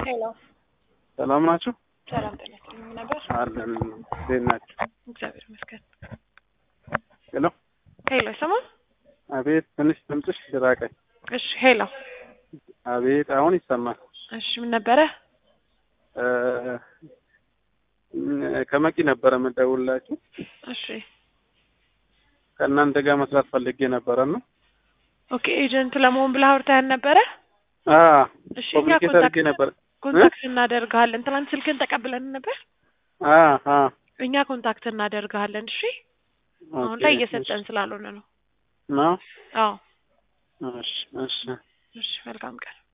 ሄሎ ሰላም ናችሁ? ሰላም ጤና ነበር አለን እንዴት ናችሁ? እግዚአብሔር ይመስገን። ሄሎ ሄሎ ሰማ አቤት ትንሽ ድምፅሽ ይራቀኝ። እሺ ሄሎ አቤት አሁን ይሰማል። እሺ ምን ነበረ? ከመቂ ነበረ የምደውልላችሁ። እሺ ከእናንተ ጋር መስራት ፈልጌ ነበረና ኦኬ ኤጀንት ለመሆን ብለህ አውርተኸን ነበረ? እሺ እኛ ኮሚኒኬት አድርጌ ነበር። ኮንታክት እናደርጋለን። ትናንት ስልክን ተቀብለን ነበር። እኛ ኮንታክት እናደርጋለን። እሺ አሁን ላይ እየሰጠን ስላልሆነ ነው። ነው? አዎ እሺ እሺ እሺ መልካም ቀን።